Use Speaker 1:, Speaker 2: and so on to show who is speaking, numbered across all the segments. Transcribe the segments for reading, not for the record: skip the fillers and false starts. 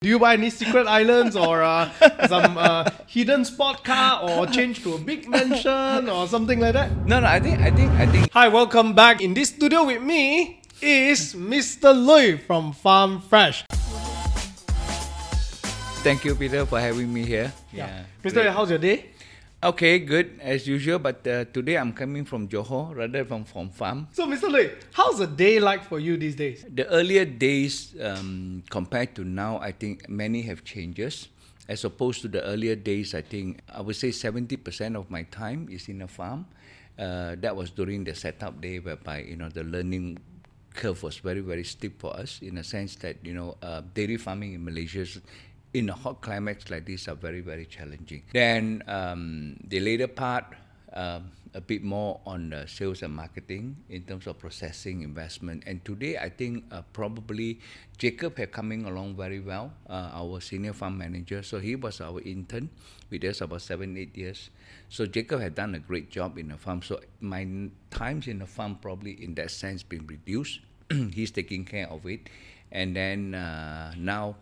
Speaker 1: Do you buy any secret islands or some hidden sport car or change to a big mansion or something like that?
Speaker 2: No, I think.
Speaker 1: Hi, welcome back. In this studio with me is Mr. Lui from Farm Fresh.
Speaker 2: Thank you, Peter, for having me here.
Speaker 1: Mr. Lui, how's your day?
Speaker 2: Okay, good as usual. But today I'm coming from Johor rather than from farm.
Speaker 1: So, Mr. Lui, how's a day like for you these days?
Speaker 2: The earlier days compared to now, I think many have changes. As opposed to the earlier days, I think I would say 70% of my time is in a farm. That was during the setup day, whereby the learning curve was very, very steep for us, in a sense that dairy farming in Malaysia in a hot climates like this are very, very challenging. Then the later part, a bit more on sales and marketing in terms of processing, investment. And today, I think probably Jacob had coming along very well, our senior farm manager. So he was our intern with us about 7-8 years. So Jacob had done a great job in the farm. So my times in the farm probably in that sense been reduced. He's taking care of it. And then now,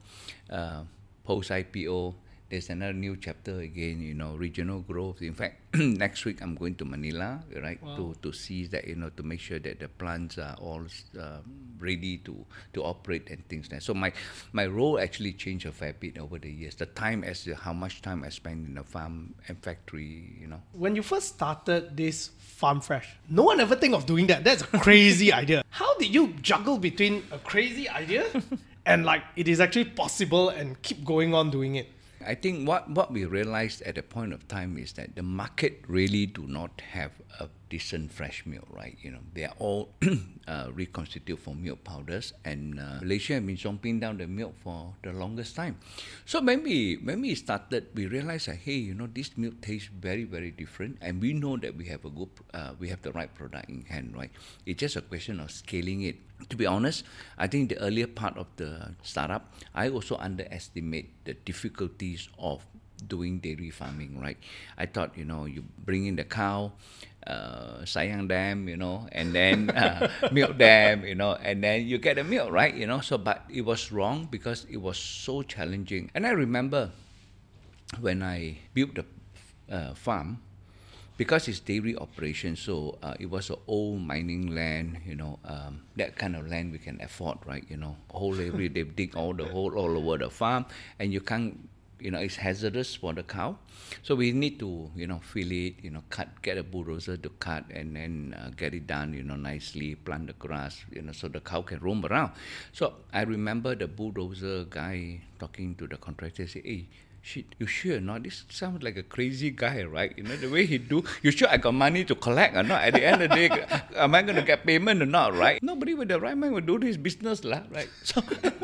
Speaker 2: post-IPO, there's another new chapter again, regional growth. In fact, next week I'm going to Manila, right, wow, to see that, to make sure that the plants are all ready to operate and things like that. So my role actually changed a fair bit over the years. The time how much time I spend in the farm and factory,
Speaker 1: When you first started this Farm Fresh, no one ever think of doing that. That's a crazy idea. How did you juggle between a crazy idea and it is actually possible and keep going on doing it?
Speaker 2: I think what we realized at a point of time is that the market really do not have a decent fresh milk, right? They are all reconstituted for milk powders, and Malaysia has been chomping down the milk for the longest time. So when we started, we realized that, hey, this milk tastes very, very different, and we know that we have we have the right product in hand, right? It's just a question of scaling it. To be honest, I think the earlier part of the startup, I also underestimate the difficulties of doing dairy farming, right? I thought, you bring in the cow, sayang them, and then milk them, and then you get the milk, right? So, but it was wrong because it was so challenging. And I remember when I built the farm, because it's dairy operation, so it was an old mining land, that kind of land we can afford, right? Whole area, they dig all the hole all over the farm, and you can't, it's hazardous for the cow. So we need to, fill it, get a bulldozer to cut, and then get it done, nicely, plant the grass, so the cow can roam around. So I remember the bulldozer guy talking to the contractor, say, hey, shit, you sure or not? This sounds like a crazy guy, right? The way he do, you sure I got money to collect or not? At the end of the day, am I going to get payment or not, right? Nobody with the right mind will do this business, right? So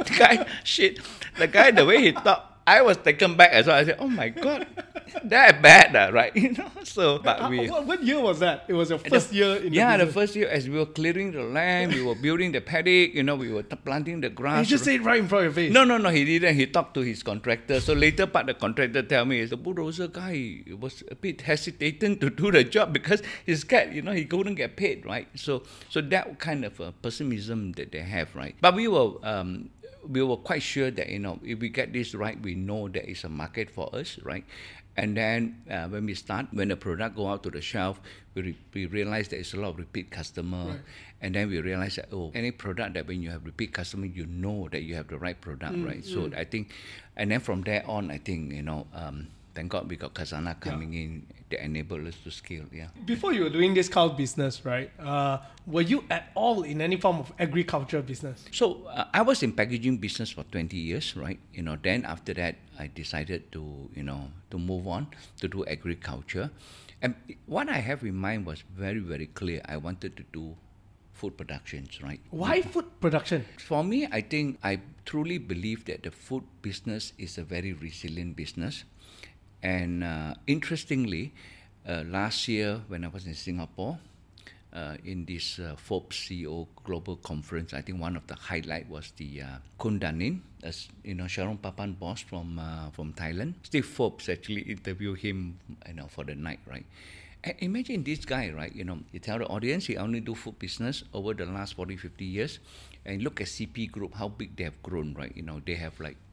Speaker 2: the guy, the way he talked, I was taken back as well. I said, oh my God, that bad, right? So, but
Speaker 1: what year was that? It was your first year in the business?
Speaker 2: The first year, as we were clearing the land, we were building the paddock, we were planting the grass.
Speaker 1: He just said right in front of your face.
Speaker 2: No, he didn't. He talked to his contractor. So later part, the contractor tell me, the bulldozer guy was a bit hesitant to do the job because he's scared, he couldn't get paid, right? So that kind of pessimism that they have, right? But we were quite sure that, if we get this right, we know there is a market for us, right? And then when the product go out to the shelf, we realize there is a lot of repeat customer. Right. And then we realize that, any product that when you have repeat customer, you know that you have the right product, right? So I think, and then from there on, I think, thank God we got Khazanah coming in to enable us to scale,
Speaker 1: Before you were doing this cow business, right, were you at all in any form of agriculture business?
Speaker 2: So I was in packaging business for 20 years, right? Then after that, I decided to, to move on to do agriculture. And what I have in mind was very, very clear. I wanted to do food productions, right?
Speaker 1: Why food production?
Speaker 2: For me, I think I truly believe that the food business is a very resilient business. And interestingly, last year when I was in Singapore, in this Forbes CEO Global Conference, I think one of the highlight was the Kun Danin, Sharon Papan boss from Thailand. Steve Forbes actually interviewed him, for the night, right? And imagine this guy, right? You tell the audience he only do food business over the last 40, 50 years, and look at CP Group, how big they have grown, right? They have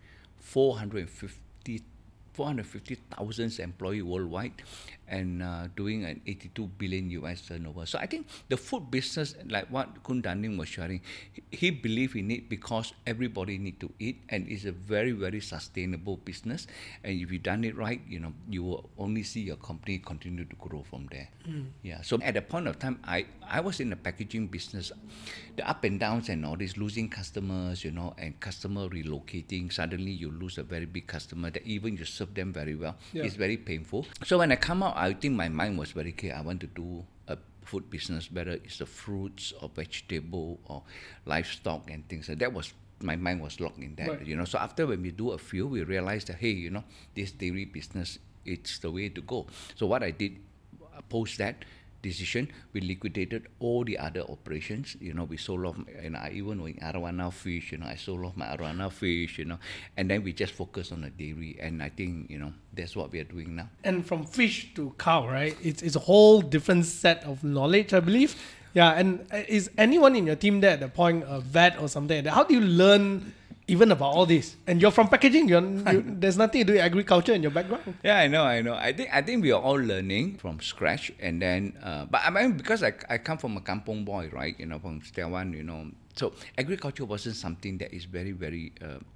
Speaker 2: 450,000 employees worldwide, and doing an 82 billion US turnover. So I think the food business, like what Kun Daning was sharing, he believed in it because everybody need to eat, and it's a very, very sustainable business. And if you done it right, you will only see your company continue to grow from there. Yeah. So at the point of time, I was in the packaging business, the up and downs and all this, losing customers, and customer relocating. Suddenly you lose a very big customer that even you serve them very well. Yeah. It's very painful. So when I come out, I think my mind was very clear. I want to do a food business, whether it's the fruits or vegetable or livestock and things. So that was, my mind was locked in that, right. So after when we do a few, we realized that, hey, this dairy business, it's the way to go. So what I did, post that decision, we liquidated all the other operations. We sold off, I even in arowana fish, I sold off my arowana fish, and then we just focus on the dairy. And I think, that's what we are doing now.
Speaker 1: And from fish to cow, right? It's a whole different set of knowledge, I believe. Yeah, and is anyone in your team there at the point, a vet or something like that? How do you learn even about all this? And you're from packaging. There's nothing to do with agriculture in your background.
Speaker 2: Yeah, I know. I think we are all learning from scratch. And then, but I mean, because I come from a kampong boy, right? From Setiawan, so agriculture wasn't something that is very, very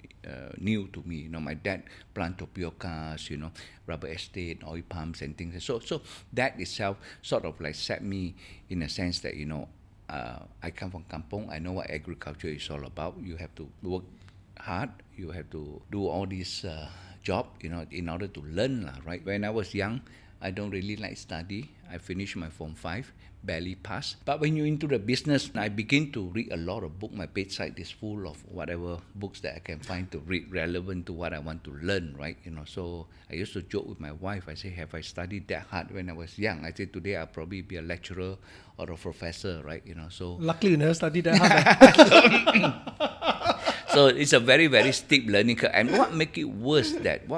Speaker 2: new to me. My dad planted tapioca, rubber estate, oil palms and things. So that itself sort of like set me in a sense that, I come from kampong. I know what agriculture is all about. You have to work hard. You have to do all this job, in order to learn, right? When I was young, I don't really like study. I finished my Form 5, barely passed. But when you're into the business, I begin to read a lot of books. My bedside is full of whatever books that I can find to read relevant to what I want to learn, right? So I used to joke with my wife. I say, have I studied that hard when I was young? I say, today I'll probably be a lecturer or a professor, right? So
Speaker 1: luckily you never studied that hard.
Speaker 2: So it's a very, very steep learning curve. And what make it worse that,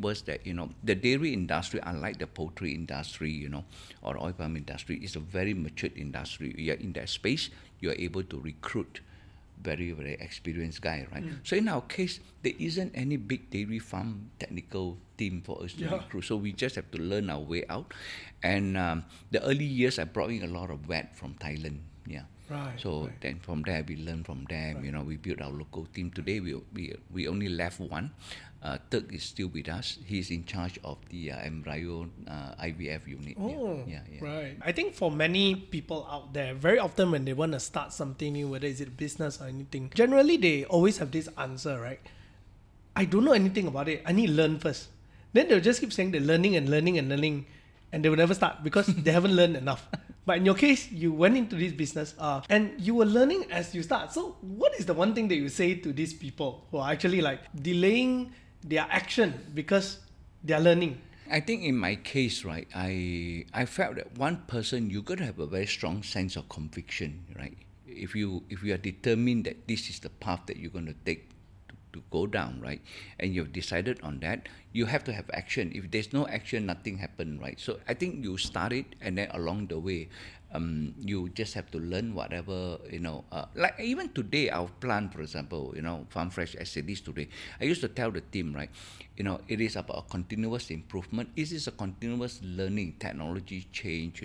Speaker 2: the dairy industry, unlike the poultry industry, or oil palm industry, is a very matured industry. You're in that space, you're able to recruit very, very experienced guy, right? So in our case, there isn't any big dairy farm technical team for us to recruit. So we just have to learn our way out. And the early years, I brought in a lot of vet from Thailand. Yeah.
Speaker 1: Right.
Speaker 2: So then from there we learn from them. Right. We built our local team. Today we only left one. Turk is still with us. He's in charge of the embryo IVF unit.
Speaker 1: Oh, yeah. Right. I think for many people out there, very often when they want to start something new, whether it's a business or anything, generally they always have this answer, right? I don't know anything about it. I need to learn first. Then they'll just keep saying they're learning and learning and learning, and they will never start because they haven't learned enough. But in your case, you went into this business and you were learning as you start. So what is the one thing that you say to these people who are actually like delaying their action because they are learning?
Speaker 2: I think in my case, right, I felt that one person, you got to have a very strong sense of conviction, right? If you are determined that this is the path that you're going to take to go down, right, and you've decided on that, you have to have action. If there's no action, nothing happens, right? So I think you start it, and then along the way, you just have to learn whatever, like even today, our plant, for example, Farm Fresh as it is today, I used to tell the team, right, it is about continuous improvement. It is a continuous learning, technology change,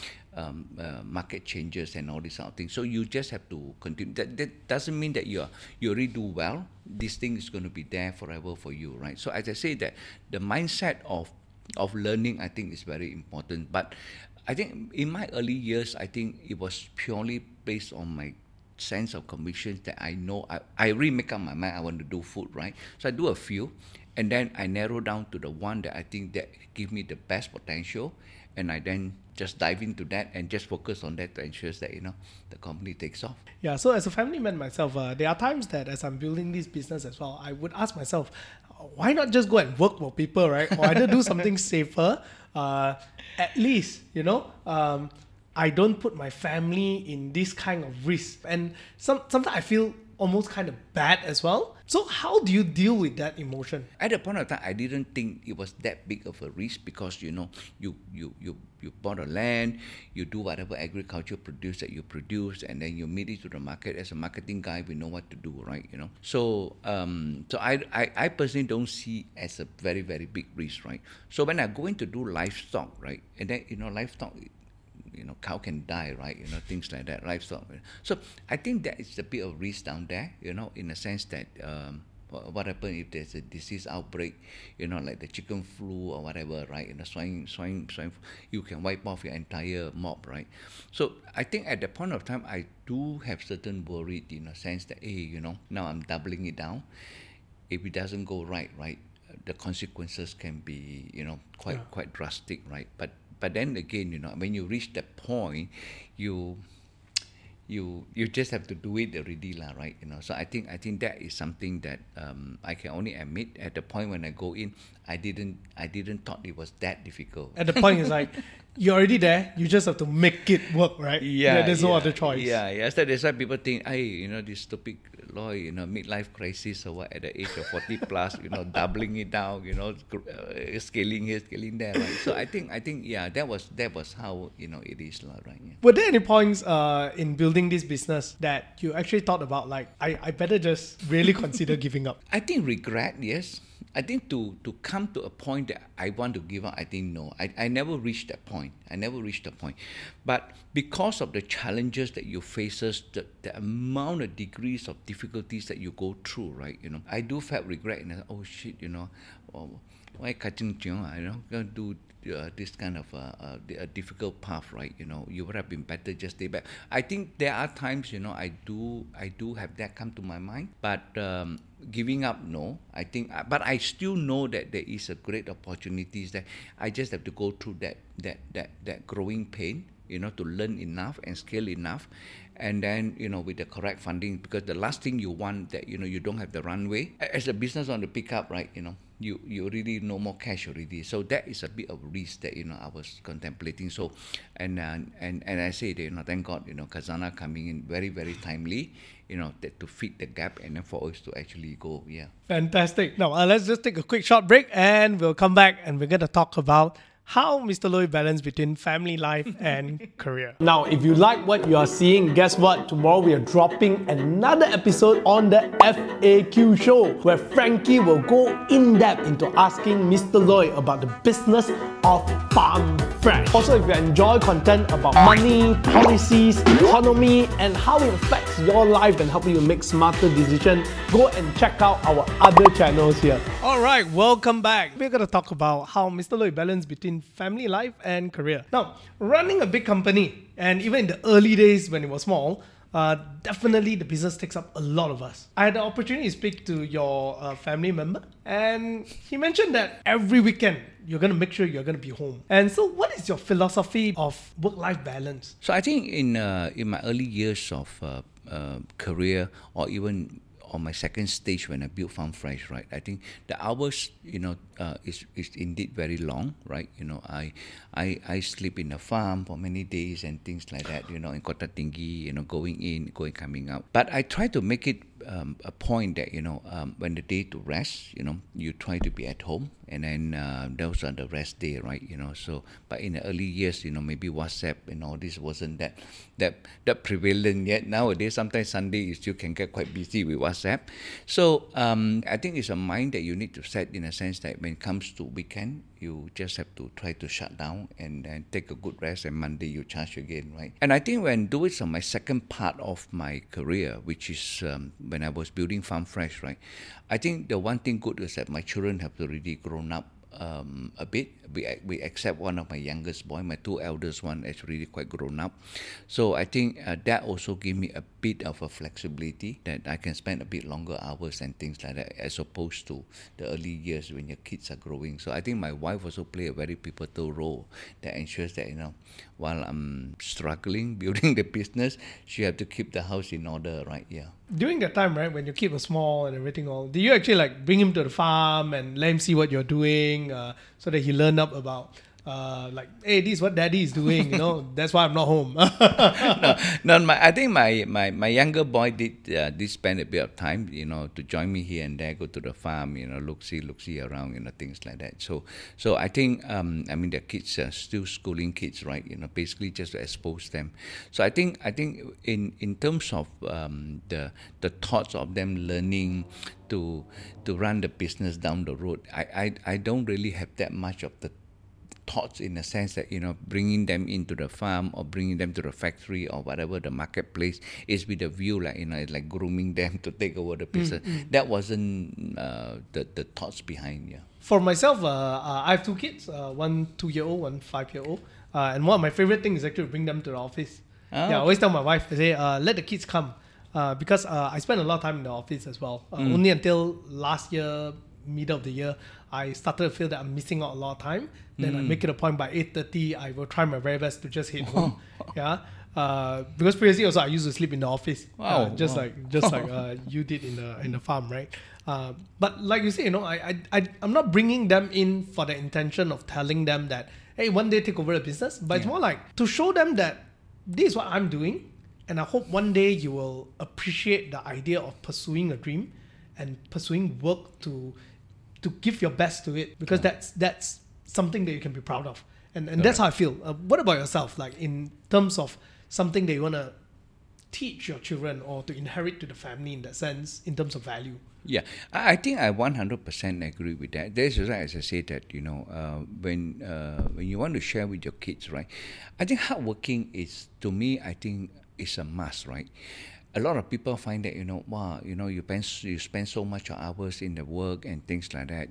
Speaker 2: market changes and all these sort of things. So you just have to continue. That doesn't mean that you already do well. This thing is going to be there forever for you, right? So as I say, that the mindset of learning, I think, is very important. But I think in my early years, I think it was purely based on my sense of conviction that I know I really make up my mind I want to do food, right? So I do a few, and then I narrow down to the one that I think that give me the best potential, and I then just dive into that and just focus on that to ensure that the company takes off.
Speaker 1: Yeah, so as a family man myself, there are times that as I'm building this business as well, I would ask myself, why not just go and work for people, right? Or either do something safer, at least, I don't put my family in this kind of risk. And sometimes I feel almost kind of bad as well, So how do you deal with that emotion?
Speaker 2: At the point of time, I didn't think it was that big of a risk because you bought a land, you do whatever agriculture produce that you produce, and then you meet it to the market. As a marketing guy, we know what to do, right? So I personally don't see as a very very big risk, right? So when I go in to do livestock, right, and then livestock. Cow can die, right? Things like that, livestock. So I think that is a bit of risk down there, in a sense that what happens if there's a disease outbreak, like the chicken flu or whatever, right? Swine, you can wipe off your entire mob, right? So I think at the point of time, I do have certain worry in a sense that, hey, now I'm doubling it down. If it doesn't go right, the consequences can be, quite drastic, right? But then again, when you reach that point, you just have to do it already, right? So I think that is something that I can only admit at the point when I go in, I didn't thought it was that difficult.
Speaker 1: At the point, it's like you're already there. You just have to make it work, right? There's no other choice.
Speaker 2: So that's why people think, hey, this stupid law, midlife crisis or what at the age of 40 plus, doubling it down, scaling here, scaling there, right? So I think that was how it is, right? Yeah.
Speaker 1: Were there any points in building this business that you actually thought about, like, I better just really consider giving up?
Speaker 2: I think regret, yes. I think to come to a point that I want to give up, I think no. I never reached that point. But because of the challenges that you faces, the amount of degrees of difficulties that you go through, right? I do felt regret. Oh shit, why cutting, gonna do this kind of a difficult path, right? You would have been better just stay back. I think there are times, I do have that come to my mind, but giving up, no. I think, but I still know that there is a great opportunities that I just have to go through that growing pain, to learn enough and scale enough, and then with the correct funding, because the last thing you want that you don't have the runway as a business on the pick up, right? You already no more cash already, so that is a bit of risk that I was contemplating. So and I say that thank God Khazanah coming in very very timely, that to fit the gap and then for us to actually go.
Speaker 1: Fantastic. Now let's just take a quick short break and we'll come back and we're going to talk about how Mr. Loy balanced between family life and career. Now, if you like what you are seeing, guess what? Tomorrow we are dropping another episode on the FAQ show, where Frankie will go in depth into asking Mr. Loy about the business of Farm Fresh. Also, if you enjoy content about money, policies, economy, and how it affects your life and help you make smarter decisions, go and check out our other channels here. Alright, welcome back. We're going to talk about how Mr. Loy balanced between family life and career. Now, running a big company, and even in the early days when it was small, definitely the business takes up a lot of us. I had the opportunity to speak to your family member, and he mentioned that every weekend you're going to make sure you're going to be home. And so what is your philosophy of work-life balance?
Speaker 2: So I think in my early years of career, or even on my second stage when I built Farm Fresh, right? I think the hours, is indeed very long, right? I sleep in the farm for many days and things like that, in Kota Tinggi, going in, coming out. But I try to make it a point that, when the day to rest, you try to be at home, and then those are the rest day, right? So, but in the early years, maybe WhatsApp and all this wasn't that prevalent yet. Nowadays, sometimes Sunday you still can get quite busy with WhatsApp. So I think it's a mind that you need to set, in a sense that when it comes to weekend, you just have to try to shut down and take a good rest, and Monday you charge again, right? And I think when doing some my second part of my career, which is when I was building Farm Fresh, right? I think the one thing good is that my children have already grown up a bit. We accept one of my youngest boy, my two eldest one is really quite grown up. So I think that also gave me a bit of a flexibility that I can spend a bit longer hours and things like that, as opposed to the early years when your kids are growing. So I think my wife also play a very pivotal role that ensures that, while I'm struggling building the business, she have to keep the house in order, right? Yeah.
Speaker 1: During that time, right, when your kid was small and everything all, do you actually bring him to the farm and let him see what you're doing, so that he learn up about like, hey, this is what daddy is doing, that's why I'm not home.
Speaker 2: No, I think my younger boy did spend a bit of time, to join me here and there, go to the farm, look see around, things like that. So I think, the kids are still schooling kids, right? Basically just to expose them. So I think in terms of the thoughts of them learning to run the business down the road, I don't really have that much of the thoughts in the sense that bringing them into the farm or bringing them to the factory or whatever the marketplace is with a view like grooming them to take over the business. That wasn't the thoughts behind. Yeah.
Speaker 1: For myself, I have 2 kids, one 2-year-old, one 5-year-old, and one of my favorite things is actually to bring them to the office. I always tell my wife, I say, let the kids come, because I spend a lot of time in the office as well. Only until last year, middle of the year, I started to feel that I'm missing out a lot of time. Then I make it a point by 8:30, I will try my very best to just head home. Yeah. Because previously also I used to sleep in the office. Just like you did in the farm, right? But like you say, I'm not bringing them in for the intention of telling them that, hey, one day take over the business. But it's more like to show them that this is what I'm doing, and I hope one day you will appreciate the idea of pursuing a dream and pursuing work to give your best to it, because that's something that you can be proud of, and that's how I feel. What about yourself, like in terms of something that you want to teach your children or to inherit to the family in that sense, in terms of value?
Speaker 2: Yeah, I think I 100% agree with that. There's just, as I said, that when you want to share with your kids, right? I think hardworking is, to me, I think is a must, right? A lot of people find that you spend so much hours in the work and things like that.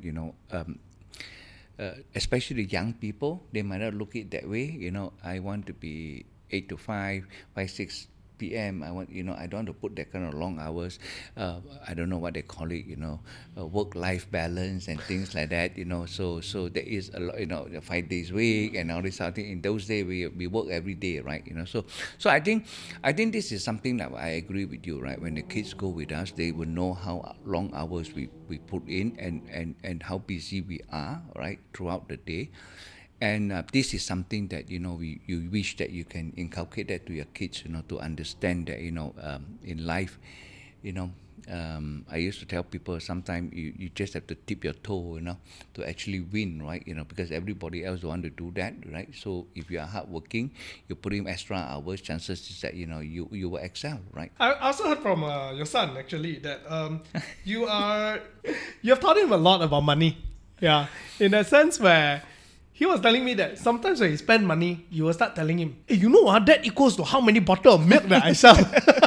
Speaker 2: Especially young people, they might not look it that way. I want to be 8 to 5, 6 p.m. I don't want to put that kind of long hours. I don't know what they call it, work-life balance and things like that. So there is a lot, 5 days a week and all this other thing. In those days, we work every day, right? So I think this is something that I agree with you, right? When the kids go with us, they will know how long hours we put in and how busy we are, right, throughout the day. And this is something that you wish that you can inculcate that to your kids, to understand that in life, I used to tell people sometimes you just have to tip your toe, to actually win, right? Because everybody else want to do that, right? So if you are hardworking, you put in extra hours, chances is that you will excel, right?
Speaker 1: I also heard from your son actually that you have taught him a lot about money. Yeah, in a sense where he was telling me that sometimes when he spend money, you will start telling him, hey, that equals to how many bottles of milk that I sell.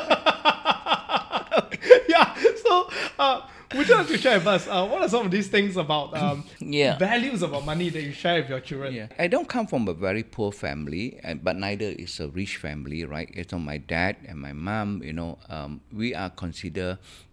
Speaker 1: Yeah, so would you like to share with us, what are some of these things about values about money that you share with your children?
Speaker 2: Yeah. I don't come from a very poor family, but neither is a rich family, right? My dad and my mom, we are considered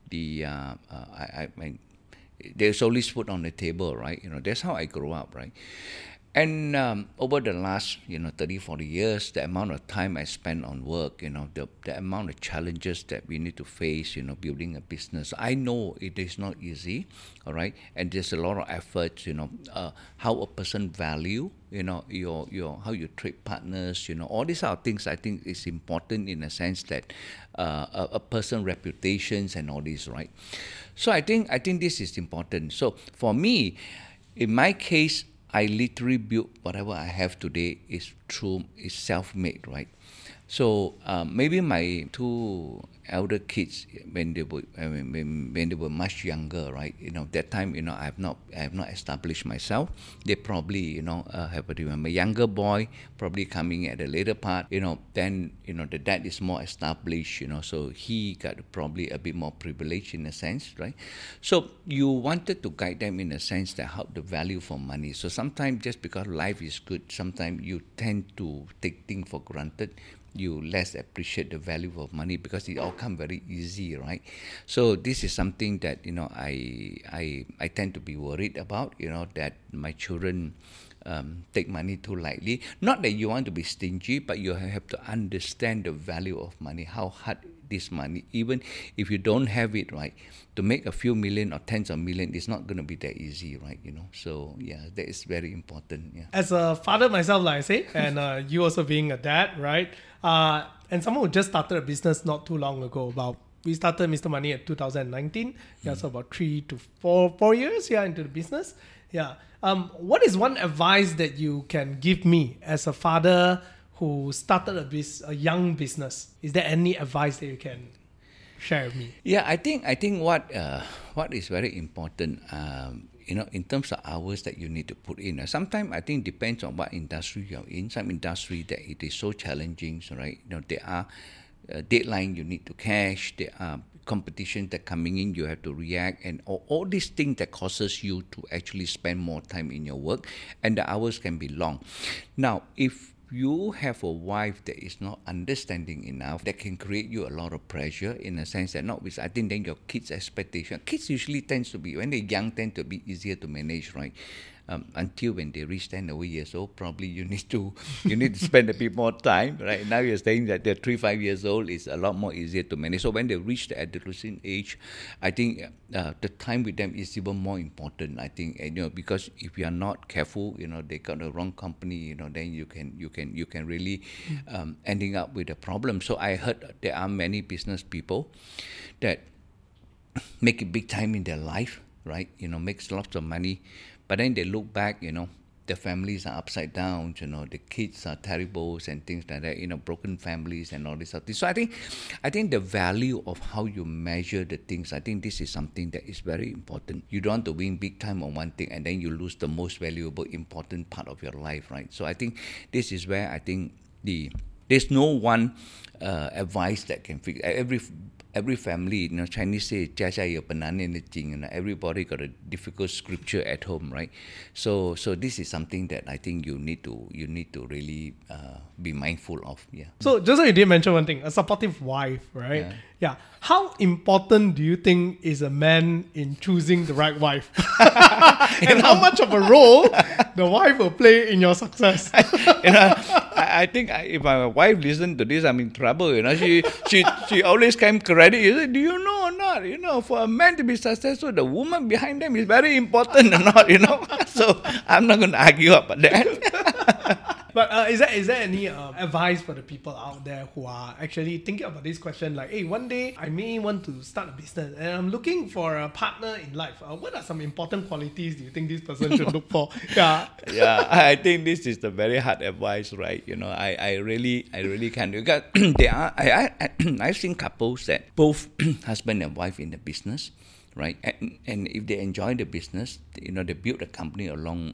Speaker 2: there's always food on the table, right? That's how I grew up, right? And over the last, 30, 40 years, the amount of time I spent on work, the amount of challenges that we need to face, building a business. I know it is not easy, all right? And there's a lot of efforts, how a person value, your how you treat partners, all these are things I think is important in a sense that a person reputations and all this, right? So I think this is important. So for me, in my case, I literally built whatever I have today is self-made, right? So maybe my 2 elder kids, when they were much younger, right? That time, I have not established myself. They probably, have a different. My younger boy probably coming at the later part, then the dad is more established, so he got probably a bit more privilege in a sense, right? So you wanted to guide them in a sense that how the value for money. So sometimes just because life is good, sometimes you tend to take things for granted. You less appreciate the value of money because it all come very easy, right? So this is something that I tend to be worried about, that my children take money too lightly. Not that you want to be stingy, but you have to understand the value of money, how hard this money. Even if you don't have it, right, to make a few million or tens of million, it's not going to be that easy, right? So yeah, that is very important. Yeah.
Speaker 1: As a father myself, like I say, and you also being a dad, right? And someone who just started a business not too long ago. We started Mr. Money at 2019. Yeah, so about 3 to 4 years into the business. Yeah. What is one advice that you can give me as a father who started a young business? Is there any advice that you can share with me?
Speaker 2: Yeah, I think what is very important, in terms of hours that you need to put in. Sometimes I think depends on what industry you're in. Some industry that it is so challenging, right? There are deadline you need to cash. There are competition that coming in, you have to react, and all these things that causes you to actually spend more time in your work, and the hours can be long. Now, if you have a wife that is not understanding enough, that can create you a lot of pressure in a sense that I think then your kids' expectation. Kids usually tends to be, when they're young, tend to be easier to manage, right? Until when they reach 10 over years old, probably you need to spend a bit more time, right? Now you're saying that they're 3-5 years old is a lot more easier to manage. So when they reach the adolescent age, I think the time with them is even more important. I think, because if you are not careful, they got the wrong company, then you can really ending up with a problem. So I heard there are many business people that make it big time in their life, right? Makes lots of money. But then they look back, the families are upside down, the kids are terrible and things like that, broken families and all this sort of things. So I think the value of how you measure the things, I think this is something that is very important. You don't want to win big time on one thing and then you lose the most valuable, important part of your life, right? So I think this is where I think there's no one advice that can fix every family. Chinese say 家家有本难念的经, everybody got a difficult scripture at home, right? So this is something that I think you need to really be mindful of. Yeah.
Speaker 1: So just like you did mention one thing, a supportive wife, right? Yeah. How important do you think is a man in choosing the right wife? And how much of a role the wife will play in your success?
Speaker 2: I think if my wife listens to this, I'm in trouble. She always claims credit. You say, do you know or not? For a man to be successful, the woman behind them is very important or not. So I'm not going to argue about that.
Speaker 1: But is there any advice for the people out there who are actually thinking about this question? Like, hey, one day I may want to start a business and I'm looking for a partner in life. What are some important qualities do you think this person should look for? Yeah.
Speaker 2: Yeah, I think this is the very hard advice, right? I really can't. Because I've seen couples that both husband and wife in the business, right? And if they enjoy the business, they build a company along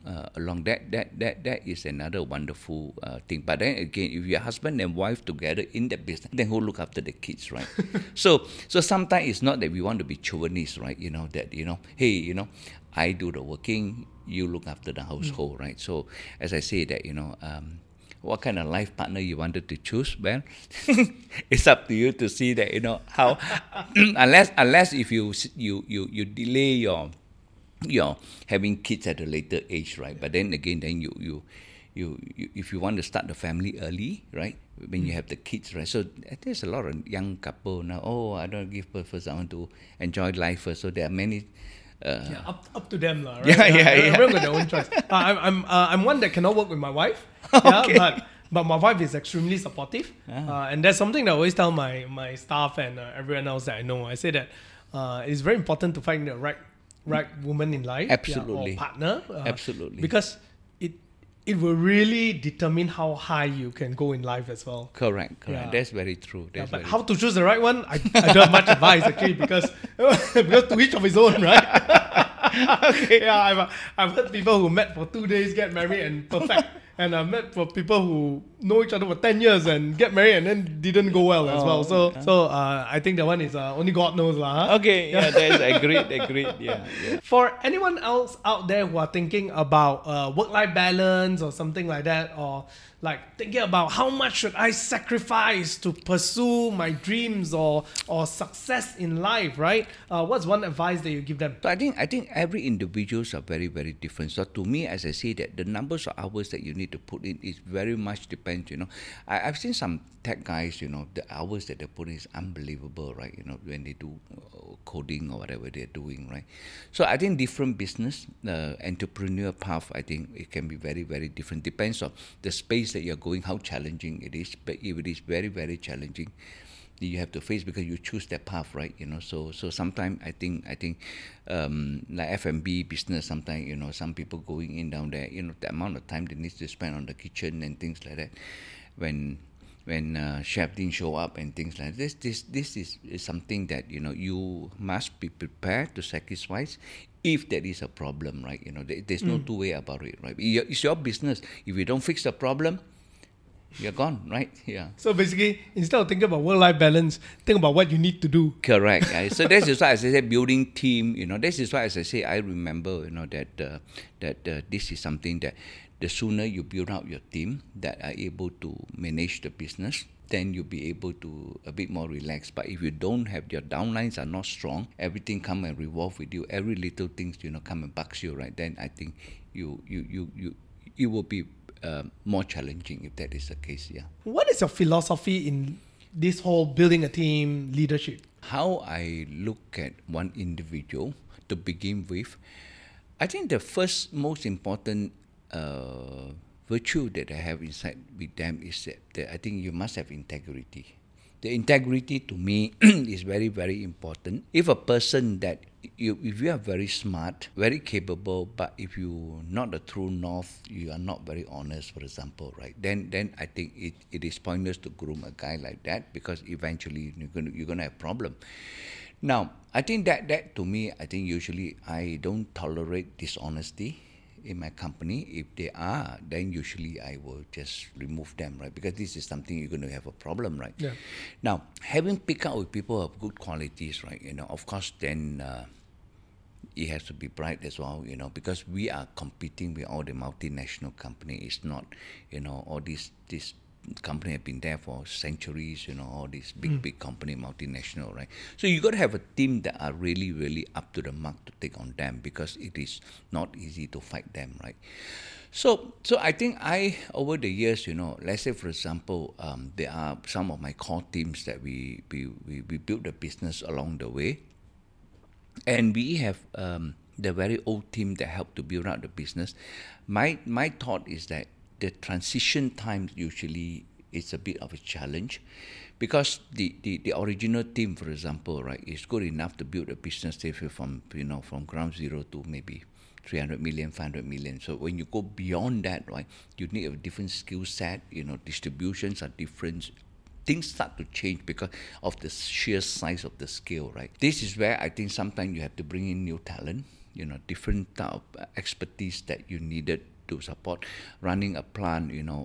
Speaker 2: that is another wonderful thing. But then again, if you're husband and wife together in the business, then who look after the kids, right? so sometimes it's not that we want to be chauvinist, right? Hey, I do the working, you look after the household, right? So as I say that, what kind of life partner you wanted to choose? Well, it's up to you to see that, how, unless if you delay your having kids at a later age, right? But then again, you if you want to start the family early, right? When you have the kids, right? So there's a lot of young couple now. Oh, I don't give birth first. I want to enjoy life first. So there are many.
Speaker 1: Up to them, right?
Speaker 2: Yeah.
Speaker 1: Everyone got their own choice. I'm one that cannot work with my wife.
Speaker 2: Okay.
Speaker 1: But my wife is extremely supportive, and that's something that I always tell my staff and everyone else that I know. I say that it's very important to find the right woman in life,
Speaker 2: absolutely,
Speaker 1: or partner,
Speaker 2: absolutely,
Speaker 1: because it will really determine how high you can go in life as well.
Speaker 2: Correct. That's very true.
Speaker 1: But how to choose the right one, I don't have much advice actually, because to each of his own, right? Okay. Yeah, I've heard people who met for 2 days get married and perfect. And I've met for people who know each other for 10 years and get married and then didn't go well as well. So I think that one is only God knows. Huh?
Speaker 2: Okay, yeah, that's agreed. Yeah.
Speaker 1: For anyone else out there who are thinking about work-life balance or something like that, or like thinking about how much should I sacrifice to pursue my dreams or success in life, right? What's one advice that you give them?
Speaker 2: So I think every individuals are very, very different. So to me, as I say that the numbers of hours that you need need to put in. It very much depends, I've seen some tech guys, the hours that they put in is unbelievable, right? When they do coding or whatever they're doing, right? So I think different business, entrepreneur path, I think it can be very, very different. Depends on the space that you're going, how challenging it is. But if it is very, very challenging, you have to face because you choose that path, right? So sometimes I think like F&B business, sometimes some people going in down there, the amount of time they need to spend on the kitchen and things like that, when chef didn't show up and things like this is something that you must be prepared to sacrifice if there is a problem, right? There's no two way about it, right? It's your business. If you don't fix the problem, you're gone, right? Yeah.
Speaker 1: So basically, instead of thinking about work-life balance, think about what you need to do.
Speaker 2: Correct. So this is why, as I say, building team. This is why, as I say, I remember, that this is something that the sooner you build out your team that are able to manage the business, then you'll be able to a bit more relaxed. But if you don't have, your downlines are not strong, everything come and revolve with you, every little things come and bugs you, right? Then I think it will be more challenging if that is the case. Yeah.
Speaker 1: What is your philosophy in this whole building a team leadership?
Speaker 2: How I look at one individual to begin with, I think the first most important virtue that I have inside with them is that I think you must have integrity. The integrity to me is very, very important. If a person that if you are very smart, very capable, but if you're not the true north, you are not very honest, for example, right? Then I think it is pointless to groom a guy like that, because eventually you're gonna have problem. Now, I think that to me, I think usually I don't tolerate dishonesty in my company. If they are, then usually I will just remove them, right? Because this is something you're going to have a problem, right?
Speaker 1: Yeah.
Speaker 2: Now, having picked out with people of good qualities, right? Of course, then it has to be bright as well, because we are competing with all the multinational companies. It's not, all these company have been there for centuries, all these big company, multinational, right? So you got to have a team that are really, really up to the mark to take on them, because it is not easy to fight them, right? So I think over the years, let's say for example, there are some of my core teams that we built the business along the way, and we have the very old team that helped to build out the business. My thought is that the transition time usually is a bit of a challenge, because the original team, for example, right, is good enough to build a business from ground zero to maybe 300 million, 500 million. So when you go beyond that, right, you need a different skill set. Distributions are different. Things start to change because of the sheer size of the scale, right? This is where I think sometimes you have to bring in new talent, different type of expertise that you needed to support running a plant,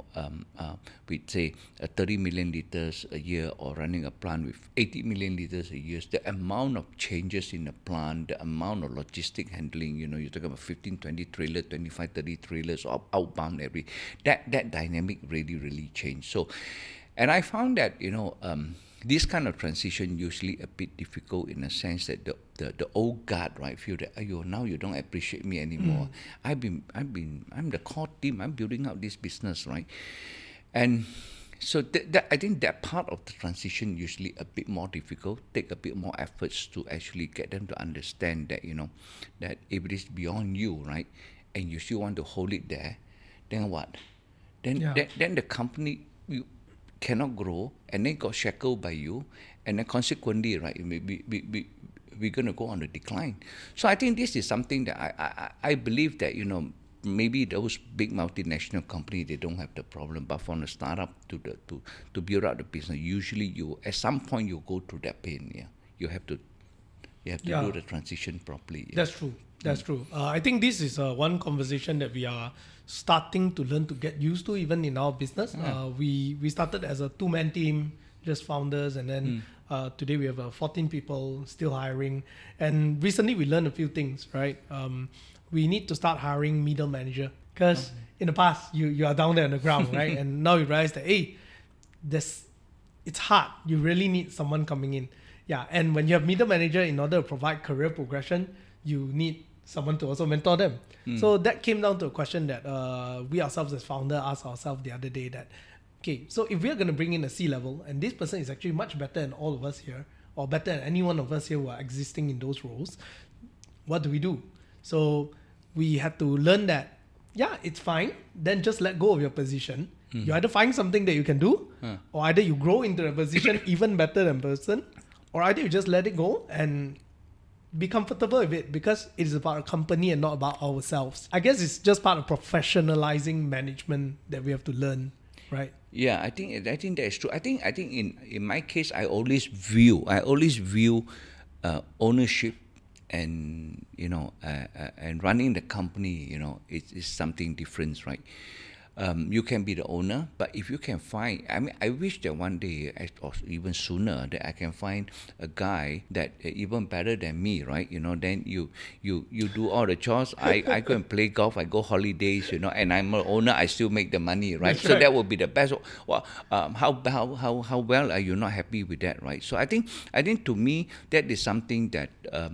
Speaker 2: with say 30 million liters a year, or running a plant with 80 million liters a year. The amount of changes in the plant, the amount of logistic handling, you're talking about 15, 20 trailers, 25, 30 trailers outbound that dynamic really, really changed. So, and I found that, this kind of transition usually a bit difficult, in a sense that the old guard, right, feel that now you don't appreciate me anymore. I'm the core team. I'm building out this business, right? And so I think that part of the transition usually a bit more difficult. Take a bit more efforts to actually get them to understand that that if it is beyond you, right, and you still want to hold it there, then what? Then the company cannot grow, and then got shackled by you, and then consequently, right, we're going to go on the decline. So I think this is something that I believe that, maybe those big multinational companies, they don't have the problem, but from the startup to build out the business, usually at some point you go through that pain. Yeah, you have to do the transition properly. Yeah.
Speaker 1: That's true. I think this is one conversation that we are starting to learn to get used to, even in our business. We started as a 2-man team, just founders, and then today we have 14 people, still hiring. And recently we learned a few things, right? We need to start hiring middle manager, because in the past you are down there on the ground, right? And now you realize that, it's hard. You really need someone coming in. Yeah, and when you have middle manager, in order to provide career progression, you need someone to also mentor them. So that came down to a question that we ourselves as founder asked ourselves the other day that, okay, so if we're going to bring in a C-level and this person is actually much better than all of us here, or better than any one of us here who are existing in those roles, what do we do? So we had to learn that, yeah, it's fine. Then just let go of your position. You either find something that you can do, or either you grow into a position even better than person, or either you just let it go and be comfortable with it, because it is about a company and not about ourselves. I guess it's just part of professionalizing management that we have to learn, right?
Speaker 2: Yeah, I think that is true. I think in my case, I always view ownership and and running the company, is something different, right? You can be the owner, but if you can find, I wish that one day, or even sooner, that I can find a guy that even better than me, right? Then you do all the chores. I go and play golf. I go holidays, and I'm an owner. I still make the money, right?
Speaker 1: That's
Speaker 2: So
Speaker 1: right.
Speaker 2: that would be the best. Well, how well are you not happy with that, right? So I think to me that is something that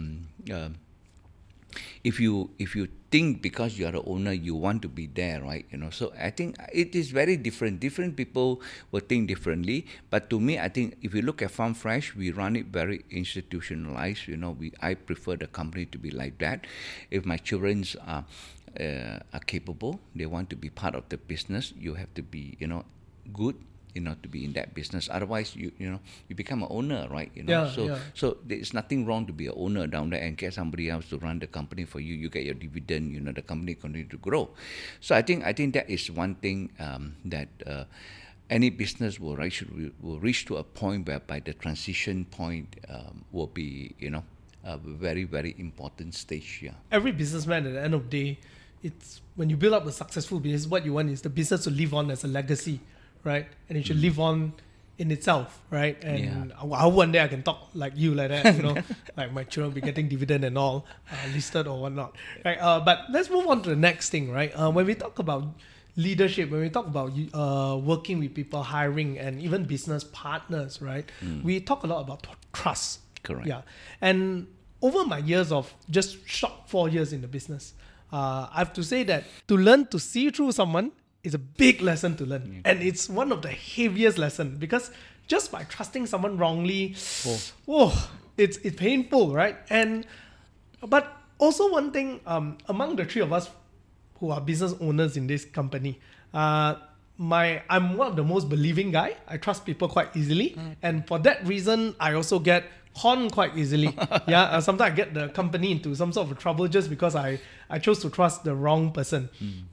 Speaker 2: if you think because you are the owner you want to be there, right? So I think it is very different. Different people will think differently. But to me, I think if you look at Farm Fresh, we run it very institutionalized. I prefer the company to be like that. If my children are capable, they want to be part of the business, you have to be good, to be in that business. Otherwise, you become an owner, right? So there's nothing wrong to be an owner down there and get somebody else to run the company for you. You get your dividend. The company continue to grow. So I think that is one thing that any business will reach to a point whereby the transition point will be a very, very important stage. Yeah.
Speaker 1: Every businessman at the end of the day, it's when you build up a successful business, what you want is the business to live on as a legacy, right? And it should live on in itself, right? And I one day I can talk like you like that, like my children be getting dividend and all, listed or whatnot, right? But let's move on to the next thing, right? When we talk about leadership, when we talk about working with people, hiring, and even business partners, right? We talk a lot about trust.
Speaker 2: Correct.
Speaker 1: Yeah. And over my years of just short 4 years in the business, I have to say that to learn to see through someone is a big lesson to learn. And it's one of the heaviest lessons, because just by trusting someone wrongly, it's painful, right? But also one thing, among the three of us who are business owners in this company, I'm one of the most believing guy. I trust people quite easily. And for that reason, I also get conned quite easily. Sometimes I get the company into some sort of trouble just because I chose to trust the wrong person.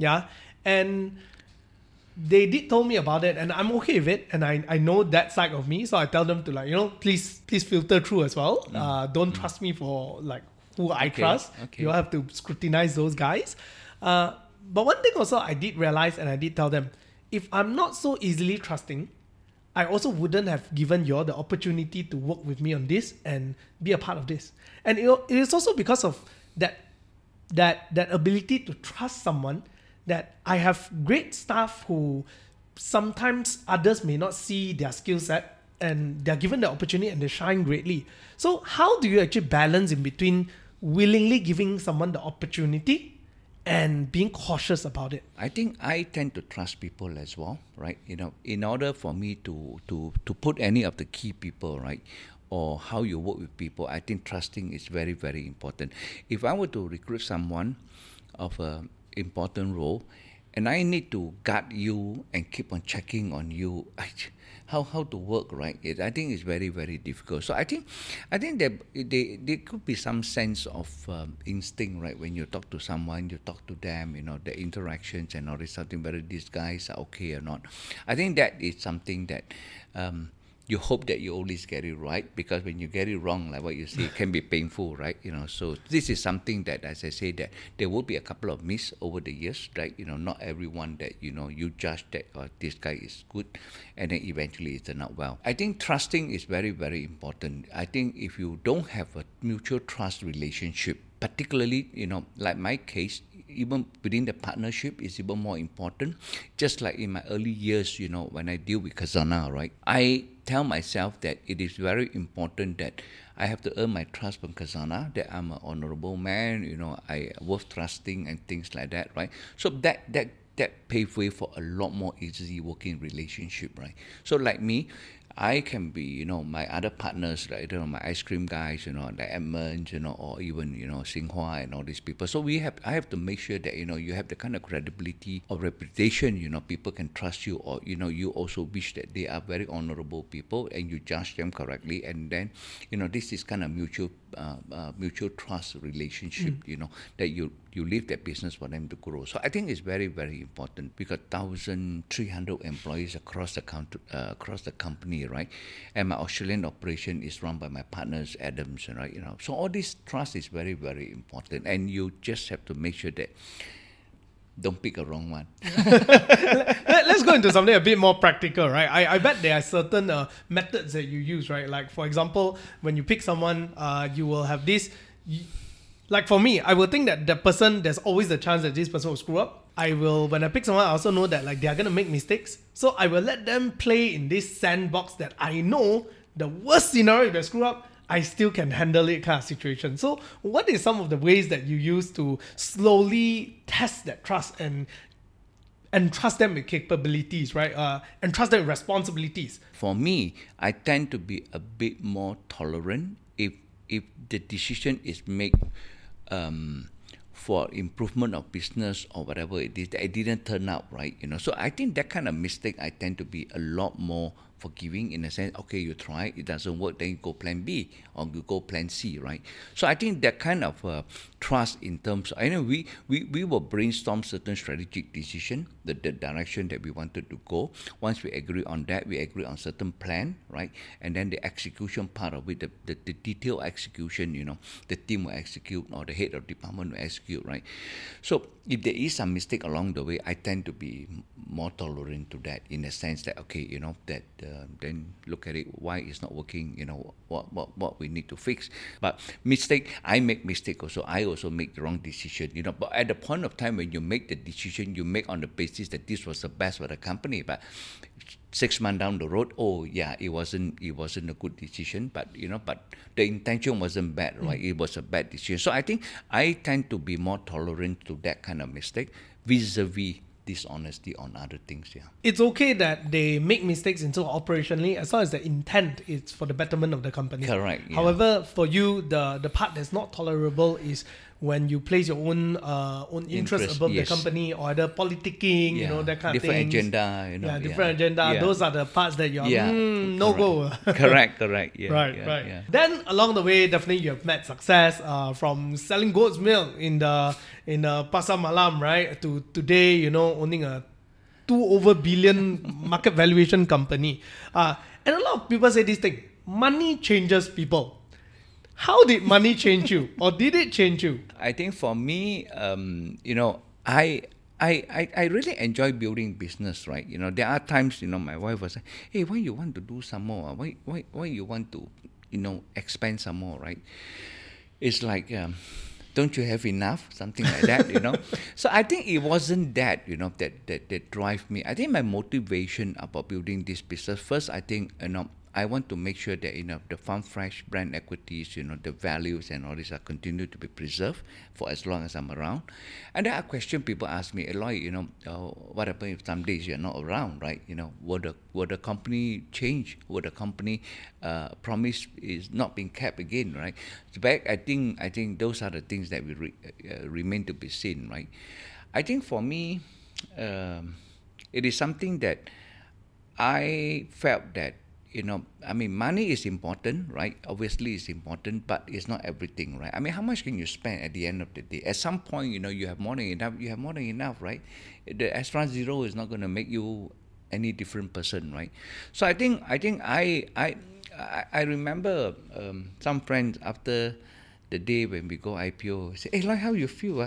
Speaker 1: And they did tell me about it, and I'm okay with it, and I know that side of me, so I tell them to please filter through as well. Don't trust me for who I trust. You have to scrutinize those guys. But one thing also I did realize, and I did tell them, if I'm not so easily trusting, I also wouldn't have given you all the opportunity to work with me on this and be a part of this. And it is also because of that ability to trust someone, that I have great staff who sometimes others may not see their skill set, and they're given the opportunity and they shine greatly. So how do you actually balance in between willingly giving someone the opportunity and being cautious about it?
Speaker 2: I think I tend to trust people as well, right? In order for me to put any of the key people, right, or how you work with people, I think trusting is very, very important. If I were to recruit someone of an important role, and I need to guard you and keep on checking on you, how to work, right? I think it's very, very difficult. So I think there could be some sense of instinct, right? When you talk to someone, you talk to them, the interactions and all this, something whether these guys are okay or not. I think that is something that you hope that you always get it right, because when you get it wrong, like what you say, it can be painful, right? So this is something that, as I say, that there will be a couple of misses over the years, right? Not everyone that you judge that this guy is good, and then eventually it turns out well. I think trusting is very, very important. I think if you don't have a mutual trust relationship, particularly like my case, even within the partnership is even more important. Just like in my early years, when I deal with Khazanah, right, I tell myself that it is very important that I have to earn my trust from Khazanah, that I'm an honorable man, I worth trusting and things like that, right? So that paved way for a lot more easy working relationship, right? So like me, I can be, my other partners, like, my ice cream guys, like Edmund, or even, Xinhua and all these people. So I have to make sure that, you have the kind of credibility or reputation, people can trust you, or, you also wish that they are very honorable people and you judge them correctly. And then, this is kind of mutual trust relationship, that you leave that business for them to grow. So I think it's very, very important because 1,300 employees across the company, right? And my Australian operation is run by my partners, Adams, right? So all this trust is very, very important, and you just have to make sure that don't pick a wrong one.
Speaker 1: Let's go into something a bit more practical, right? I bet there are certain methods that you use, right? Like, for example, when you pick someone, you will have this. Like for me, I will think that the person, there's always the chance that this person will screw up. When I pick someone, I also know that like they are going to make mistakes. So I will let them play in this sandbox that I know the worst scenario, if they screw up, I still can handle it kind of situation. So what is some of the ways that you use to slowly test that trust and trust them with capabilities, right? And trust them with responsibilities?
Speaker 2: For me, I tend to be a bit more tolerant if the decision is made for improvement of business or whatever it is, that it didn't turn out right, So I think that kind of mistake, I tend to be a lot more forgiving in a sense. Okay, you try, it doesn't work, then you go plan B or you go plan C, right? So I think that kind of trust in terms of, we will brainstorm certain strategic decision, the direction that we wanted to go. Once we agree on that, we agree on certain plan, right? And then the execution part of it, the detailed execution, the team will execute or the head of department will execute, right? So if there is some mistake along the way, I tend to be more tolerant to that in the sense that, okay, that then look at it, why it's not working, what we need to fix. But I make mistake also. I also make the wrong decision, But at the point of time when you make the decision, you make on the basis that this was the best for the company. But 6 months down the road, it wasn't a good decision, but but the intention wasn't bad, right? It was a bad decision. So I think I tend to be more tolerant to that kind of mistake vis-a-vis dishonesty on other things.
Speaker 1: It's okay that they make mistakes into operationally as long as the intent is for the betterment of the company.
Speaker 2: Correct. Yeah.
Speaker 1: However, for you, the part that's not tolerable is when you place your own interest above the company, or the politicking, that kind of thing.
Speaker 2: Different agenda,
Speaker 1: different agenda.
Speaker 2: Yeah.
Speaker 1: Those are the parts that you're no go.
Speaker 2: Correct. Yeah.
Speaker 1: Right.
Speaker 2: Yeah.
Speaker 1: Then along the way, definitely you have met success from selling goat's milk in the Pasar Malam, right, to today, owning a $2 billion market valuation company. And a lot of people say this thing: money changes people. How did money change you, or did it change you?
Speaker 2: I think for me, I really enjoy building business, right? There are times, my wife was like, hey, why you want to do some more? Why you want to, expand some more, right? It's like, don't you have enough? Something like that, So I think it wasn't that, that drive me. I think my motivation about building this business, first, I think, I want to make sure that the Farm Fresh brand equities, the values and all this are continue to be preserved for as long as I'm around. And there are questions people ask me, Eloy, what happens if some days you're not around, right? Will the company change? Will the company promise is not being kept again, right? So back, I think those are the things that will remain to be seen, right? I think for me, it is something that I felt that money is important, right? Obviously, it's important, but it's not everything, right? How much can you spend at the end of the day? At some point, you have more than enough. You have more than enough, right? The extra zero is not going to make you any different person, right? So I think I remember some friends after the day when we go IPO say, hey, like how you feel?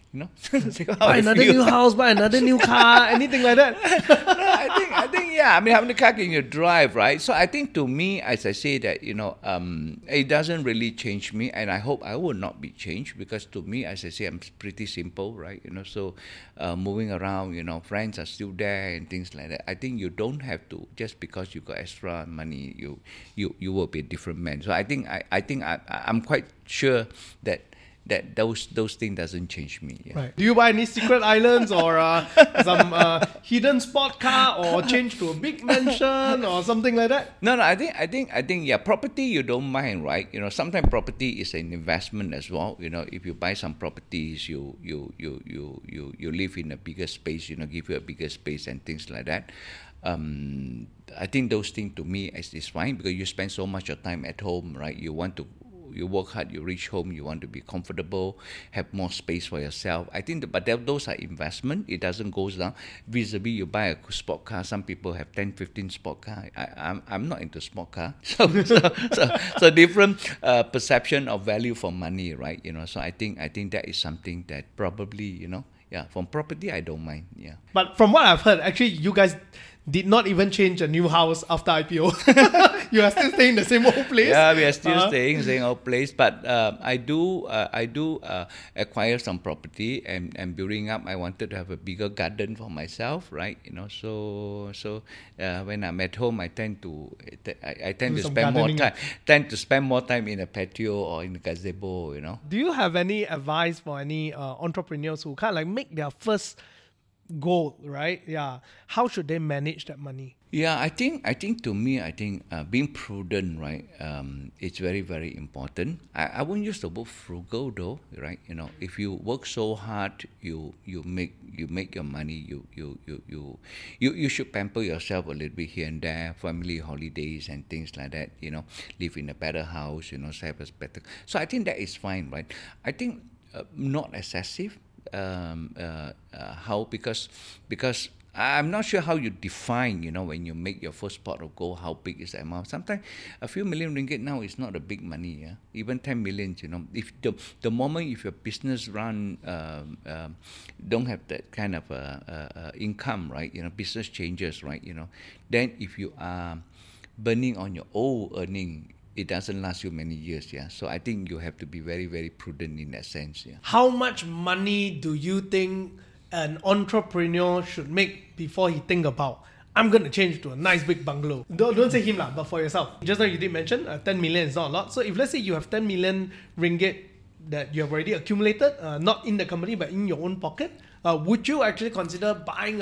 Speaker 2: you know. See how
Speaker 1: Buy
Speaker 2: I
Speaker 1: another
Speaker 2: feel.
Speaker 1: new house, buy another new car, anything like that.
Speaker 2: No, I think, yeah. I mean, how many car can you drive, right? So I think to me, as I say that, it doesn't really change me, and I hope I will not be changed because to me, as I say, I'm pretty simple, right? So moving around, friends are still there and things like that. I think you don't have to just because you got extra money, you will be a different man. So I think I'm quite sure that those things doesn't change me. Yeah.
Speaker 1: Right. Do you buy any secret islands or some hidden sport car or change to a big mansion or something like that?
Speaker 2: No, I think, yeah, property you don't mind, right? Sometimes property is an investment as well. If you buy some properties, you live in a bigger space, give you a bigger space and things like that. I think those things to me is fine because you spend so much of time at home, right? You work hard, you reach home, you want to be comfortable, have more space for yourself. I think, but those are investment. It doesn't go down. Vis-a-vis, you buy a sport car. Some people have 10, 15 sport car. I'm not into sport car. So different perception of value for money, right? So I think that is something that probably, yeah, from property I don't mind. Yeah.
Speaker 1: But from what I've heard, actually, you guys did not even change a new house after IPO. You are still staying in the same old place.
Speaker 2: Yeah, we are still staying in the same old place. But I do acquire some property and building up. I wanted to have a bigger garden for myself, right? So when I'm at home, I tend to spend more time in a patio or in a gazebo.
Speaker 1: Do you have any advice for any entrepreneurs who kind of like make their first goal, right? Yeah. How should they manage that money?
Speaker 2: Yeah, I think to me, being prudent, right? It's very, very important. I won't use the word frugal though, right? If you work so hard, you make your money. You should pamper yourself a little bit here and there, family holidays and things like that. Live in a better house. Have a better. So I think that is fine, right? I think not excessive. How because I'm not sure how you define, when you make your first pot of gold, how big is the amount. Sometimes a few million ringgit now is not a big money, yeah. Even 10 million, if the moment if your business run don't have that kind of income, right? Business changes, right? Then if you are burning on your old earning, it doesn't last you many years, yeah. So I think you have to be very, very prudent in that sense, yeah.
Speaker 1: How much money do you think an entrepreneur should make before he think about, I'm going to change to a nice big bungalow? Don't say him lah, but for yourself. Just like you did mention, 10 million is not a lot. So if let's say you have 10 million ringgit that you have already accumulated, not in the company but in your own pocket, would you actually consider buying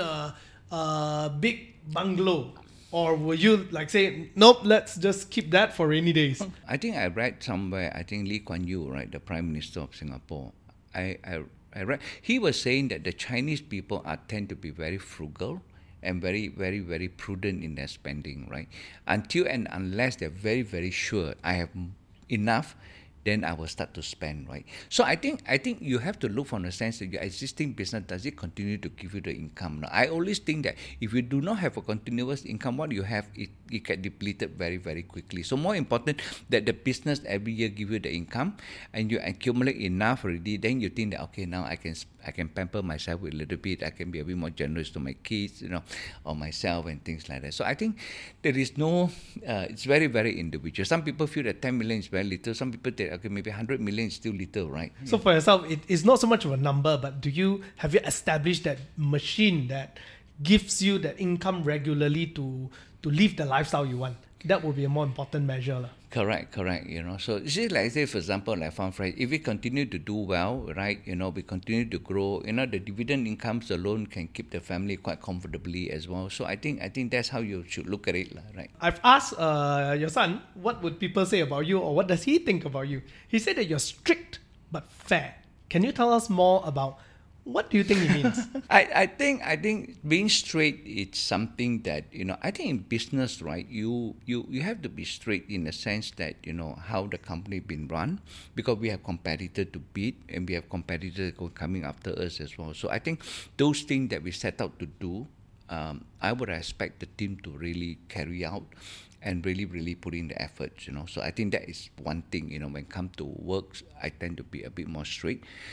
Speaker 1: a big bungalow? Or will you say, nope, let's just keep that for rainy days?
Speaker 2: I think I read somewhere, I think Lee Kuan Yew, right, the Prime Minister of Singapore, I read, he was saying that the Chinese people tend to be very frugal and very, very, very prudent in their spending, right? Until and unless they're very, very sure I have enough, then I will start to spend, right? So I think you have to look from the sense that your existing business, does it continue to give you the income? Now, I always think that if you do not have a continuous income, what you have, it get depleted very, very quickly. So more important that the business every year give you the income and you accumulate enough already, then you think that, okay, now I can pamper myself with a little bit, I can be a bit more generous to my kids, or myself and things like that. So I think there is no, it's very, very individual. Some people feel that 10 million is very little. Some people think, okay, maybe 100 million is still little, right?
Speaker 1: So for yourself, it's not so much of a number, but have you established that machine that gives you the income regularly to live the lifestyle you want? That would be a more important measure.
Speaker 2: Correct. So you see, like say for example, like FarmFresh, if we continue to do well, right, we continue to grow, the dividend incomes alone can keep the family quite comfortably as well. So I think that's how you should look at it, right?
Speaker 1: I've asked your son, what would people say about you, or what does he think about you? He said that you're strict but fair. Can you tell us more about what do you think he means?
Speaker 2: I think being straight is something that, I think in business, right, you have to be straight in the sense that, how the company been run, because we have competitors to beat and we have competitors coming after us as well. So I think those things that we set out to do, I would expect the team to really carry out and really, really put in the effort, So I think that is one thing, when it comes to work, I tend to be a bit more strict.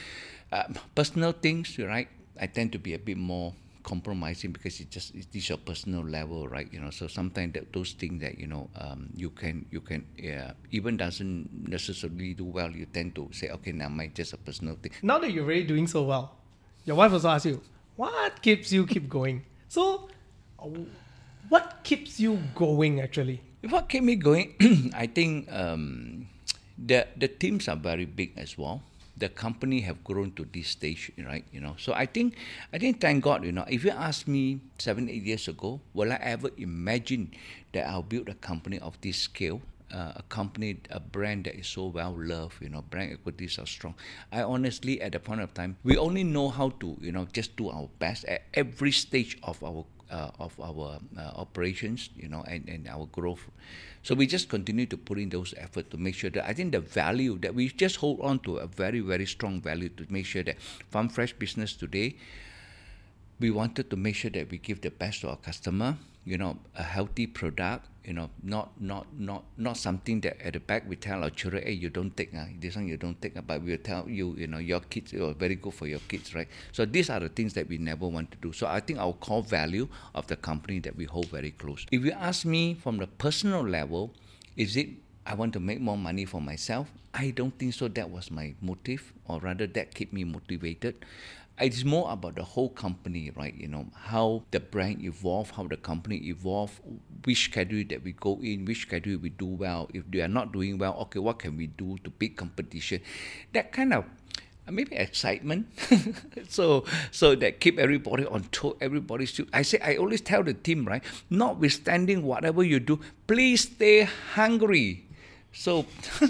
Speaker 2: Personal things, right? I tend to be a bit more compromising because it's your personal level, right? So sometimes those things that you can even doesn't necessarily do well. You tend to say, okay, now my just a personal thing.
Speaker 1: Now that you're really doing so well, your wife also asks you, what keeps you keep going? So, what keeps you going actually?
Speaker 2: What kept me going? I think the teams are very big as well. The company have grown to this stage, right? So I think thank God, if you ask me 7-8 years ago, will I ever imagine that I'll build a company of this scale? A company, a brand that is so well loved, brand equities are strong. I honestly, at the point of time, we only know how to, just do our best at every stage of our operations, and our growth. So we just continue to put in those efforts to make sure that I think the value that we just hold on to a very, very strong value to make sure that Farm Fresh business today, we wanted to make sure that we give the best to our customer, a healthy product, not something that at the back we tell our children, hey, you don't take, this one you don't take, but we'll tell you, your kids, are very good for your kids, right? So these are the things that we never want to do. So I think our core value of the company that we hold very close. If you ask me from the personal level, is it I want to make more money for myself? I don't think so. That was my motive, or rather that kept me motivated. It's more about the whole company, right? How the brand evolve, how the company evolve, which category that we go in, which category we do well. If they are not doing well, okay, what can we do to beat competition? That kind of maybe excitement. so that keep everybody on top, everybody still. I always tell the team, right? Notwithstanding whatever you do, please stay hungry. So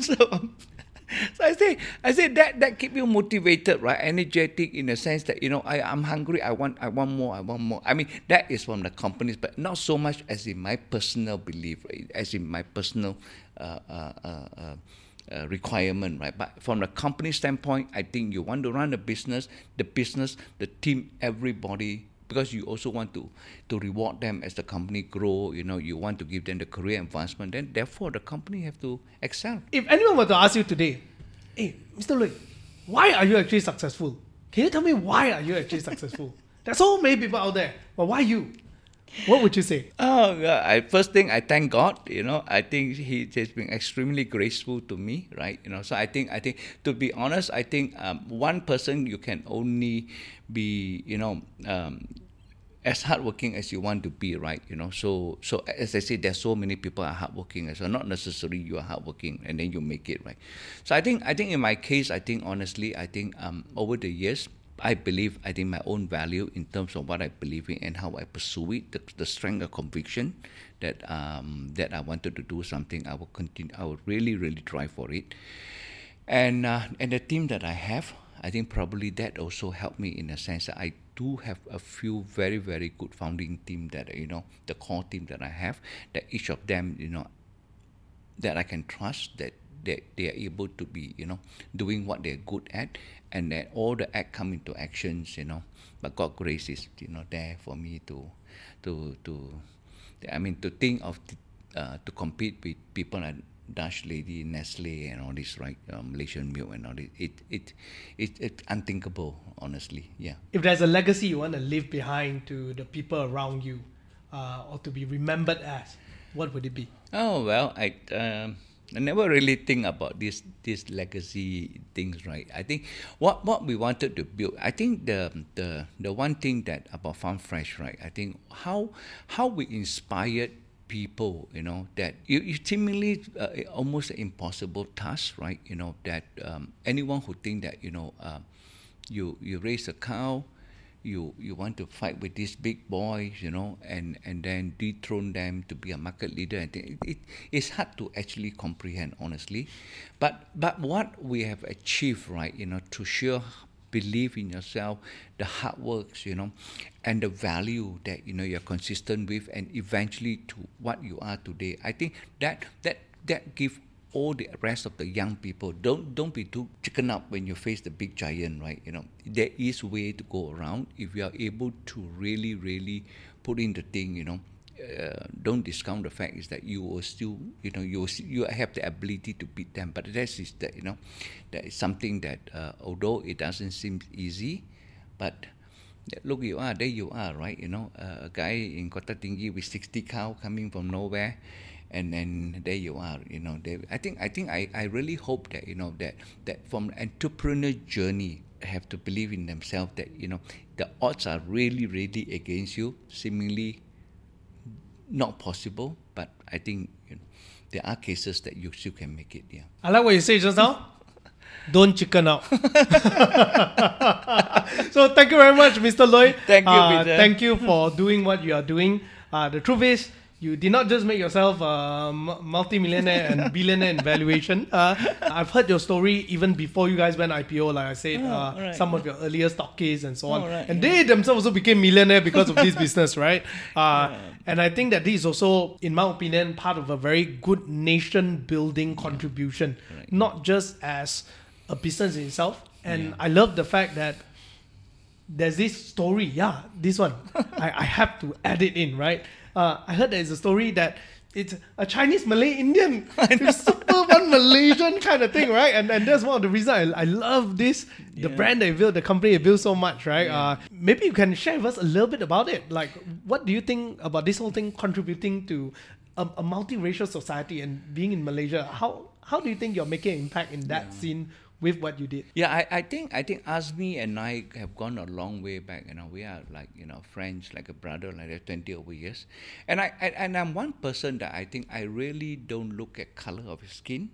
Speaker 2: I say that keep you motivated, right? Energetic in the sense that I'm hungry. I want more. I mean that is from the companies, but not so much as in my personal belief, right? As in my personal requirement, right? But from the company standpoint, I think you want to run the business, the team, everybody. Because you also want to reward them as the company grow, you want to give them the career advancement, then therefore the company have to excel.
Speaker 1: If anyone were to ask you today, hey, Mr. Lui, why are you actually successful? Can you tell me why are you actually successful? There's so many people out there, but why you? What would you say?
Speaker 2: First thing, I thank God. I think He has been extremely graceful to me, right? So I think to be honest, I think one person you can only be, as hardworking as you want to be, right? So as I say, there's so many people are hardworking, so not necessarily you are hardworking and then you make it, right? So I think in my case, honestly, over the years, I think my own value in terms of what I believe in and how I pursue it, the strength of conviction that I wanted to do something, I will continue. I will really, really try for it, and the team that I have, I think probably that also helped me in a sense that I do have a few very, very good founding team that the core team that I have, that each of them that I can trust, that they are able to be doing what they're good at, and that all the act come into actions, but God grace is there for me to think of to compete with people like Dutch Lady, Nestle, and all this, right? Malaysian Milk and all this. It's unthinkable, honestly. Yeah.
Speaker 1: If there's a legacy you want to leave behind to the people around you, or to be remembered as, what would it be?
Speaker 2: Oh well, I never really think about this legacy things, right? I think what we wanted to build. I think the one thing that about Farm Fresh, right? I think how we inspired people, that you seemingly almost an impossible task, right? That anyone who think that you raise a cow, you want to fight with these big boys, and then dethrone them to be a market leader. I think it's hard to actually comprehend, honestly. But what we have achieved, right? To sure believe in yourself, the hard works, and the value that you're consistent with, and eventually to what you are today. I think that give all the rest of the young people, don't be too chicken up when you face the big giant, right? There is way to go around if you are able to really, really put in the thing, don't discount the fact is that you will still, you have the ability to beat them. But that is that, that is something that although it doesn't seem easy, but look, there you are, right? A guy in Kota Tinggi with 60 cow coming from nowhere, and then there you are. I really hope that that from entrepreneur journey, have to believe in themselves that the odds are really, really against you, seemingly not possible. But I think there are cases that you still can make it. Yeah.
Speaker 1: I like what you say just now. Don't chicken out. So thank you very much, Mr. Loy.
Speaker 2: Thank you, Peter.
Speaker 1: Thank you for doing what you are doing. The truth is, you did not just make yourself a multi-millionaire and billionaire in valuation. I've heard your story even before you guys went IPO, like I said, some of your earlier stock case and so on. They themselves also became millionaire because of this business, right? And I think that this is also, in my opinion, part of a very good nation-building contribution, not just as a business in itself. And I love the fact that there's this story, this one. I have to add it in, right? I heard there's a story that it's a Chinese, Malay, Indian, super one Malaysian kind of thing, right? And that's one of the reasons I love this, the brand they built, the company they built so much, right? Maybe you can share with us a little bit about it. Like, what do you think about this whole thing contributing to a multiracial society and being in Malaysia? How do you think you're making an impact in that scene with what you did?
Speaker 2: Yeah, I think Azmi and I have gone a long way back. We are like friends, like a brother, like that, 20 over years. And I'm one person that I think I really don't look at color of his skin.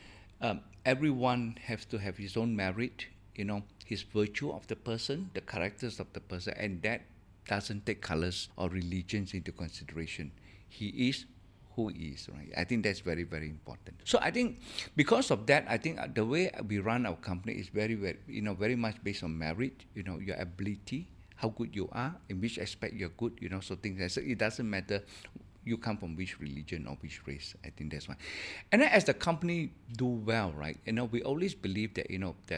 Speaker 2: Everyone has to have his own merit, his virtue of the person, the characters of the person, and that doesn't take colors or religions into consideration. He is who is, right? I think that's very, very important. So I think because of that, I think the way we run our company is very, very, very much based on merit, your ability, how good you are, in which aspect you're good, so things like that. So it doesn't matter you come from which religion or which race. I think that's why. And then as the company do well, right, we always believe that,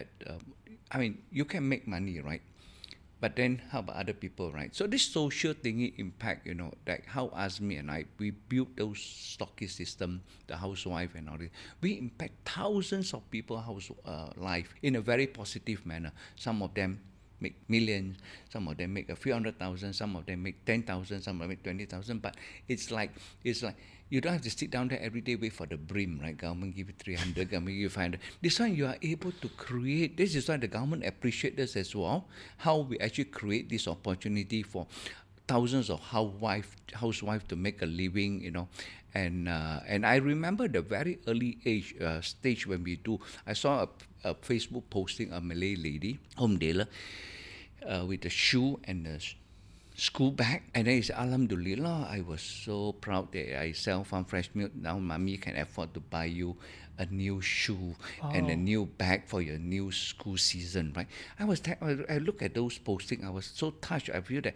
Speaker 2: you can make money, right? But then how about other people, right? So this social thingy impact, like how Azmi and I, we built those stocky system, the housewife and all this. We impact thousands of people's life in a very positive manner. Some of them make millions, some of them make a few 100,000, some of them make 10,000, some of them make 20,000. But it's like you don't have to sit down there every day, wait for the brim, right? Government give you 300, government give you 500. This one you are able to create. This is why the government appreciates us as well, how we actually create this opportunity for thousands of housewives to make a living, And I remember the very early stage when we do, I saw a Facebook posting, a Malay lady, home dealer, with a shoe and a school bag, and then he said, Alhamdulillah, I was so proud that I sell farm fresh milk. Now mommy can afford to buy you a new shoe and a new bag for your new school season, right? I look at those postings, I was so touched. I feel that,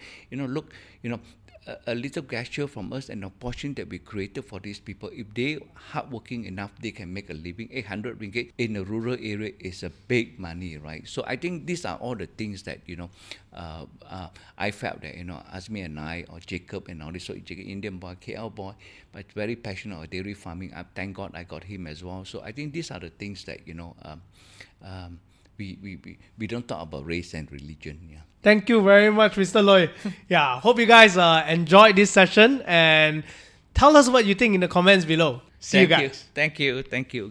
Speaker 2: a little gesture from us, an opportunity that we created for these people. If they hardworking enough, they can make a living. 800 ringgit in a rural area is a big money, right? So I think these are all the things that, I felt that, Azmi and I, or Jacob and all this, so Jacob, Indian boy, KL boy, but very passionate about dairy farming. Thank God I got him as well. So I think these are the things that, we don't talk about race and religion,
Speaker 1: Thank you very much, Mr. Loy. Hope you guys enjoyed this session, and tell us what you think in the comments below. See you guys.
Speaker 2: Thank you.